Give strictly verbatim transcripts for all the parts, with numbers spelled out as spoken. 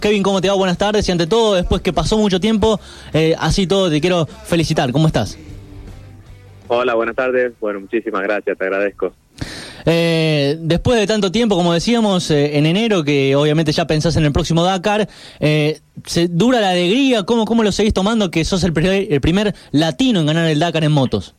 Kevin, ¿cómo te va? Buenas tardes. Y ante todo, después que pasó mucho tiempo, eh, así todo, te quiero felicitar. ¿Cómo estás? Hola, buenas tardes. Bueno, muchísimas gracias, te agradezco. Eh, después de tanto tiempo, como decíamos, eh, en enero, que obviamente ya pensás en el próximo Dakar, eh, ¿se dura la alegría? ¿Cómo, cómo lo seguís tomando que sos el primer, el primer latino en ganar el Dakar en motos?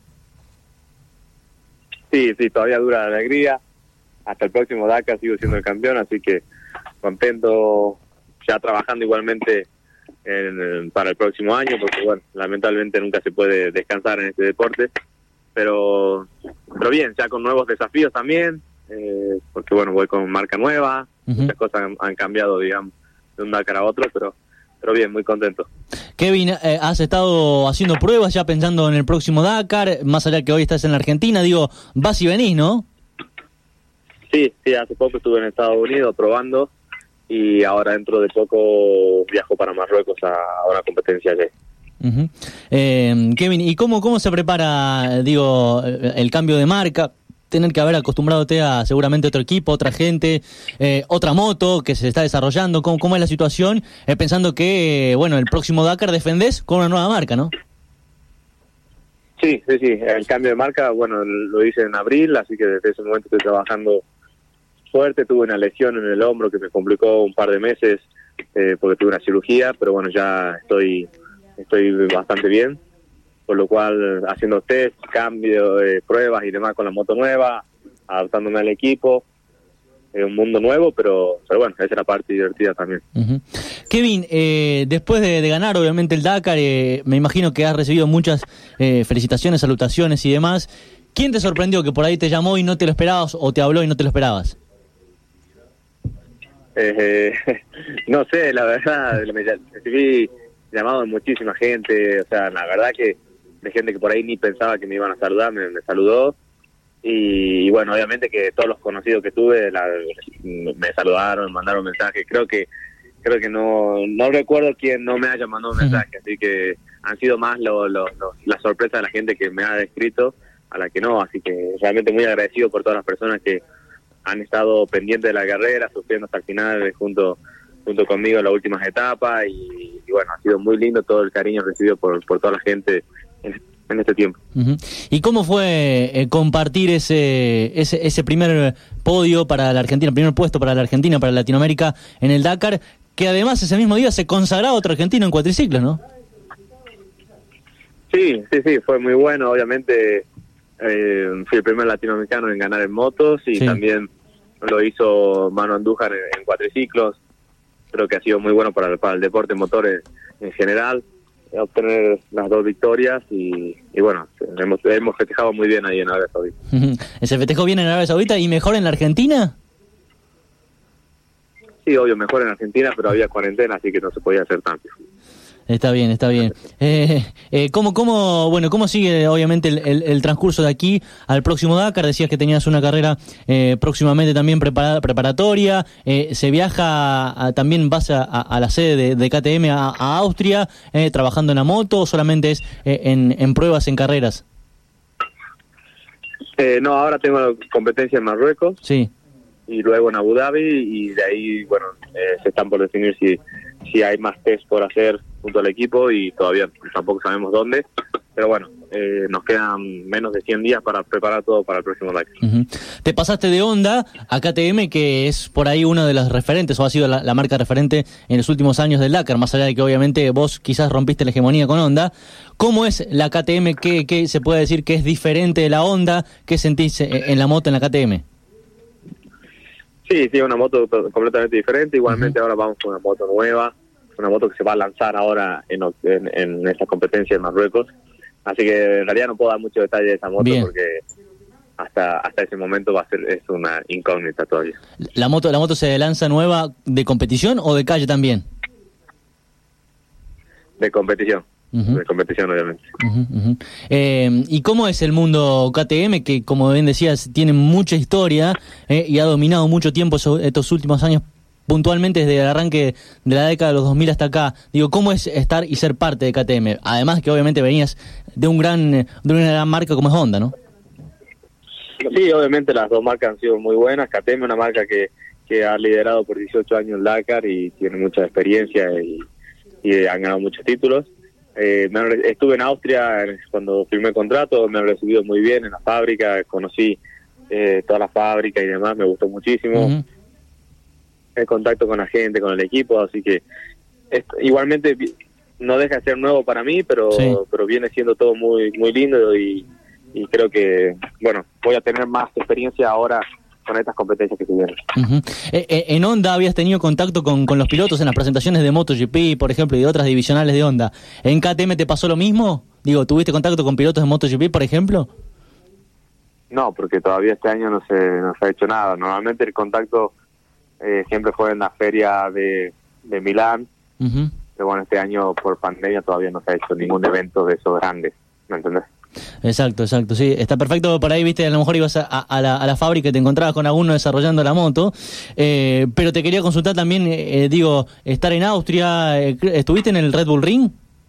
Sí, sí, todavía dura la alegría. Hasta el próximo Dakar sigo siendo el campeón, así que contento, ya trabajando igualmente en, en, para el próximo año, porque bueno, lamentablemente nunca se puede descansar en este deporte, pero pero bien, ya con nuevos desafíos también, eh, porque bueno, voy con marca nueva, uh-huh. Muchas cosas han, han cambiado, digamos, de un Dakar a otro, pero pero bien, muy contento. Kevin, eh, has estado haciendo pruebas ya pensando en el próximo Dakar, más allá que hoy estás en la Argentina, digo, vas y venís, ¿no? Sí, sí, hace poco estuve en Estados Unidos probando y ahora dentro de poco viajo para Marruecos a, a una competencia allí. Uh-huh. Eh, Kevin, ¿y cómo, cómo se prepara, digo, el cambio de marca? Tener que haber acostumbradote a seguramente otro equipo, otra gente, eh, otra moto que se está desarrollando. ¿Cómo, cómo es la situación? Eh, pensando que, eh, bueno, el próximo Dakar defendés con una nueva marca, ¿no? Sí, sí, sí. El cambio de marca, bueno, lo hice en abril, así que desde ese momento estoy trabajando fuerte. Tuve una lesión en el hombro que me complicó un par de meses eh, porque tuve una cirugía, pero bueno, ya estoy estoy bastante bien, por lo cual haciendo test, cambio, eh, pruebas y demás con la moto nueva, adaptándome al equipo, es un mundo nuevo, pero, pero bueno, esa es la parte divertida también. Uh-huh. Kevin, eh, después de, de ganar obviamente el Dakar, eh, me imagino que has recibido muchas eh, felicitaciones, salutaciones y demás. ¿Quién te sorprendió que por ahí te llamó y no te lo esperabas, o te habló y no te lo esperabas? Eh, no sé, la verdad, me recibí llamado de muchísima gente, o sea, la verdad que de gente que por ahí ni pensaba que me iban a saludar, me, me saludó, y, y bueno, obviamente que todos los conocidos que tuve la, me saludaron, me mandaron mensajes, creo que creo que no no recuerdo quién no me haya mandado un mensaje, así que han sido más lo, lo, lo, la sorpresa de la gente que me ha escrito a la que no, así que realmente muy agradecido por todas las personas que han estado pendientes de la carrera, sufriendo hasta el final junto junto conmigo en las últimas etapas y, y bueno, ha sido muy lindo todo el cariño recibido por, por toda la gente en, en este tiempo. Uh-huh. ¿Y cómo fue eh, compartir ese, ese ese primer podio para la Argentina, el primer puesto para la Argentina, para Latinoamérica en el Dakar, que además ese mismo día se consagraba otro argentino en cuatriciclos, ¿no? Sí, sí, sí, fue muy bueno, obviamente eh, fui el primer latinoamericano en ganar en motos y sí. También lo hizo Manu Andújar en, en cuatriciclos. Creo que ha sido muy bueno para el, para el deporte motores en general, obtener las dos victorias y, y bueno, hemos, hemos festejado muy bien ahí en Arabia Saudita. ¿Se festejó bien en Arabia Saudita y mejor en la Argentina? Sí, obvio, mejor en Argentina, pero había cuarentena, así que no se podía hacer tanto. Está bien, está bien. Eh, eh, ¿cómo, cómo, bueno, ¿cómo sigue obviamente el, el, el transcurso de aquí al próximo Dakar? Decías que tenías una carrera eh, próximamente también prepara, preparatoria. Eh, ¿Se viaja, a, también vas a, a la sede de, de K T M a, a Austria, eh, trabajando en la moto, o solamente es eh, en, en pruebas, en carreras? Eh, no, ahora tengo competencia en Marruecos. Sí. Y luego en Abu Dhabi, y de ahí, bueno, eh, se están por definir si, si hay más test por hacer junto al equipo y todavía tampoco sabemos dónde, pero bueno, eh, nos quedan menos de cien días para preparar todo para el próximo Dakar. Uh-huh. Te pasaste de Honda a K T M, que es por ahí uno de los referentes, o ha sido la, la marca referente en los últimos años del Dakar, más allá de que obviamente vos quizás rompiste la hegemonía con Honda. ¿Cómo es la K T M? ¿Qué, qué se puede decir que es diferente de la Honda? ¿Qué sentís en la moto en la K T M? Sí, sí, una moto completamente diferente. Igualmente uh-huh. Ahora vamos con una moto nueva, una moto que se va a lanzar ahora en, en, en esta competencia en Marruecos. Así que en realidad no puedo dar mucho detalle de esa moto. Bien. Porque hasta hasta ese momento va a ser es una incógnita todavía. ¿La moto la moto se lanza nueva de competición o de calle también? De competición. Uh-huh. De competición, obviamente. Uh-huh, uh-huh. Eh, ¿Y cómo es el mundo K T M, que como bien decías, tiene mucha historia eh, y ha dominado mucho tiempo so, estos últimos años, puntualmente desde el arranque de la década de los dos mil hasta acá? Digo, ¿cómo es estar y ser parte de K T M? Además que obviamente venías de un gran de una gran marca como es Honda, ¿no? Sí, obviamente las dos marcas han sido muy buenas. K T M es una marca que que ha liderado por dieciocho años el Dakar y tiene mucha experiencia y, y han ganado muchos títulos. Eh, me han, estuve en Austria cuando firmé el contrato, me han recibido muy bien en la fábrica, conocí eh, toda la fábrica y demás, me gustó muchísimo. Uh-huh. El contacto con la gente, con el equipo, así que es, igualmente no deja de ser nuevo para mí, pero sí. pero viene siendo todo muy muy lindo y, y creo que, bueno, voy a tener más experiencia ahora con estas competencias que se vienen. Uh-huh. Eh, eh, en Honda habías tenido contacto con, con los pilotos en las presentaciones de MotoGP, por ejemplo, y de otras divisionales de Honda. ¿En K T M te pasó lo mismo? Digo, ¿tuviste contacto con pilotos de MotoGP, por ejemplo? No, porque todavía este año no se, no se ha hecho nada. Normalmente el contacto eh, siempre fue en la feria de, de Milán, uh-huh. pero bueno, este año por pandemia todavía no se ha hecho ningún evento de esos grandes, ¿me entendés? Exacto, exacto, sí, está perfecto. Por ahí, viste, a lo mejor ibas a, a, la, a la fábrica y te encontrabas con alguno desarrollando la moto, eh, pero te quería consultar también, eh, digo, estar en Austria, eh, ¿estuviste en el Red Bull Ring?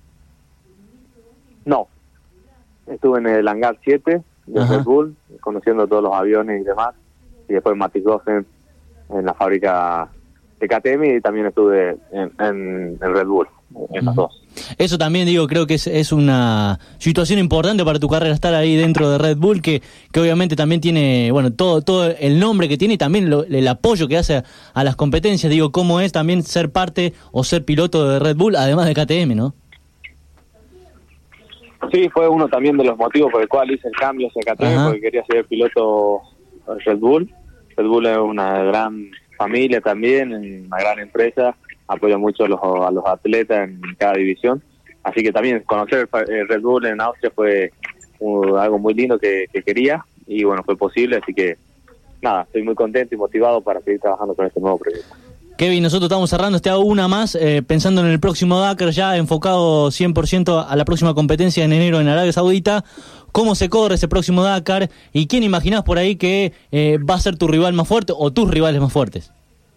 No, estuve en el Hangar siete de Ajá. Red Bull, conociendo todos los aviones y demás, y después en Matishofen, en la fábrica de K T M, y también estuve en, en, en Red Bull, en uh-huh. las dos. Eso también, digo, creo que es, es una situación importante para tu carrera, estar ahí dentro de Red Bull, que, que obviamente también tiene, bueno, todo todo el nombre que tiene y también lo, el apoyo que hace a, a las competencias. Digo, cómo es también ser parte o ser piloto de Red Bull, además de K T M, ¿no? Sí, fue uno también de los motivos por el cual hice el cambio hacia K T M, Ajá. porque quería ser piloto de Red Bull. Red Bull es una gran familia también, una gran empresa, apoya mucho a los, a los atletas en cada división, así que también conocer el Red Bull en Austria fue uh, algo muy lindo que, que quería, y bueno, fue posible, así que nada, estoy muy contento y motivado para seguir trabajando con este nuevo proyecto. Kevin, nosotros estamos cerrando, te hago una más, eh, pensando en el próximo Dakar, ya enfocado cien por ciento a la próxima competencia en enero en Arabia Saudita. ¿Cómo se corre ese próximo Dakar? ¿Y quién imaginás por ahí que eh, va a ser tu rival más fuerte o tus rivales más fuertes?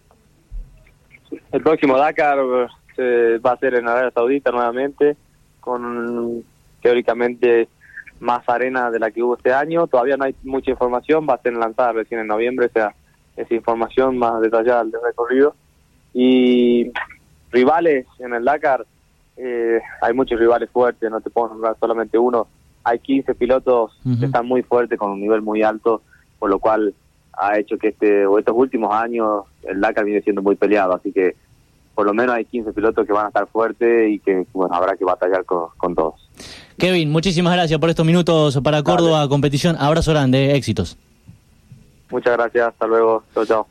El próximo Dakar eh, va a ser en Arabia Saudita nuevamente, con teóricamente más arena de la que hubo este año. Todavía no hay mucha información, va a ser lanzada recién en noviembre, o sea, esa información más detallada del recorrido. Y rivales en el Dakar, eh, hay muchos rivales fuertes, no te puedo nombrar solamente uno. Hay quince pilotos uh-huh. que están muy fuertes, con un nivel muy alto, por lo cual ha hecho que este o estos últimos años el Dakar viene siendo muy peleado, así que por lo menos hay quince pilotos que van a estar fuertes y que bueno, habrá que batallar con, con todos. Kevin, muchísimas gracias por estos minutos para Córdoba. Dale. Competición, abrazo grande, éxitos. Muchas gracias, hasta luego, chao, chao.